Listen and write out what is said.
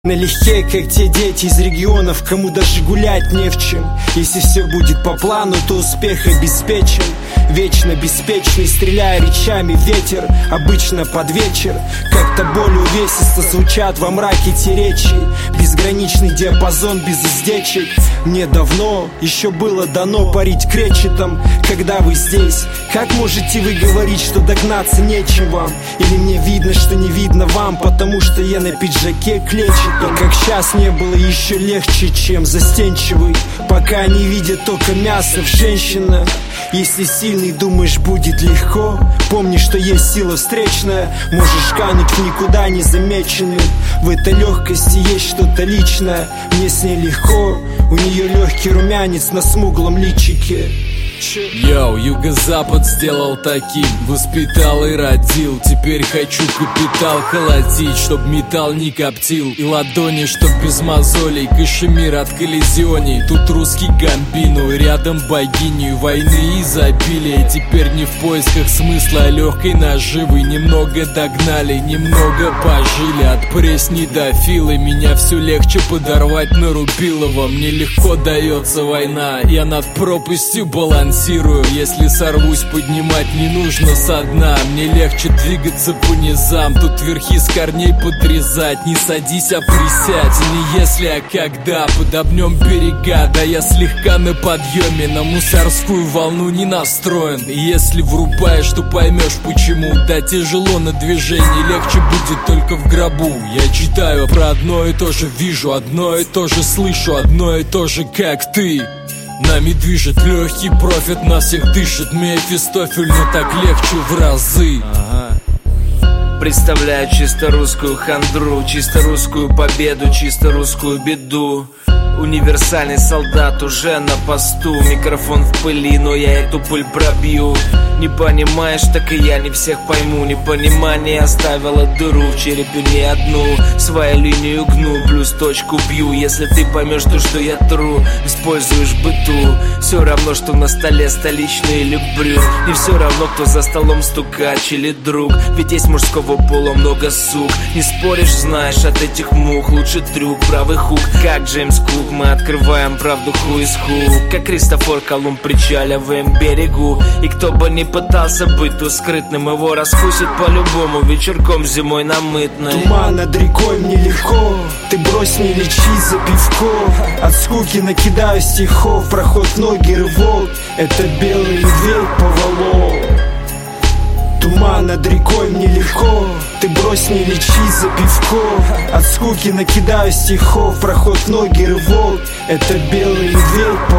Налегке, как те дети из регионов, кому даже гулять не в чем. Если все будет по плану, то успех обеспечен. Вечно беспечный, стреляя речами ветер, обычно под вечер. Как-то более увесисто звучат во мраке те речи. Безграничный диапазон без издечек. Мне давно еще было дано парить кречетом. Когда вы здесь, как можете вы говорить, что догнаться нечем вам? Или мне видно, что не видно вам, потому что я на пиджаке клетчатом? И как сейчас не было еще легче, чем застенчивый, пока не видят только мясо в женщинах. Если сильный, думаешь, будет легко, помни, что есть сила встречная. Можешь кануть в никуда незамеченным. В этой легкости есть что-то личное. Мне с ней легко, у нее легкий румянец на смуглом личике. Йоу, юго-запад сделал таким, воспитал и родил. Теперь хочу капитал колотить, чтоб металл не коптил. И ладони, чтоб без мозолей, кашемир от коллизионей. Тут русский Гамбино, рядом богиню войны и изобилия. Теперь не в поисках смысла, а легкой наживы. Немного догнали, немного пожили. От пресни до филы меня все легче подорвать на Рубилова. Мне легко дается война, я над пропастью балансирую. Если сорвусь, поднимать не нужно со дна. Мне легче двигаться по низам, тут верхи с корней подрезать. Не садись, а присядь, не если, а когда. Подобнем берега, да я слегка на подъеме. На мусорскую волну не настроен. Если врубаешь, то поймешь почему. Да тяжело на движении, легче будет только в гробу. Я читаю про одно и то же, вижу одно и то же, слышу одно и то же, как ты. Нами движет легкий профит, нас всех дышит Мефистофель, но так легче в разы. Представляю чисто русскую хандру, чисто русскую победу, чисто русскую беду. Универсальный солдат уже на посту. Микрофон в пыли, но я эту пыль пробью. Не понимаешь, так и я не всех пойму. Непонимание оставило дыру в черепе не одну. Свою линию гну, плюс точку бью. Если ты поймешь то, что я тру, используешь быту. Все равно, что на столе столичный или брюк. Не все равно, кто за столом стукач или друг. Ведь есть мужского пола много сук. Не споришь, знаешь, от этих мух лучше трюк, правый хук, как Джеймс Кук. Мы открываем правду хуй из хук, как Кристофор Колумб причаливаем к берегу. И кто бы не пытался быть тут скрытным, его раскусит по-любому вечерком зимой на Мытной. Туман над рекой, мне легко, ты брось, не лечи за пивко. От скуки накидаю стихов, проход ноги, рывок. Это белый медведь поволок. Туман над рекой, мне легко, ты брось, не лечи за пивко. От скуки накидаю стихов, проход ноги, рывок. Это белый медведь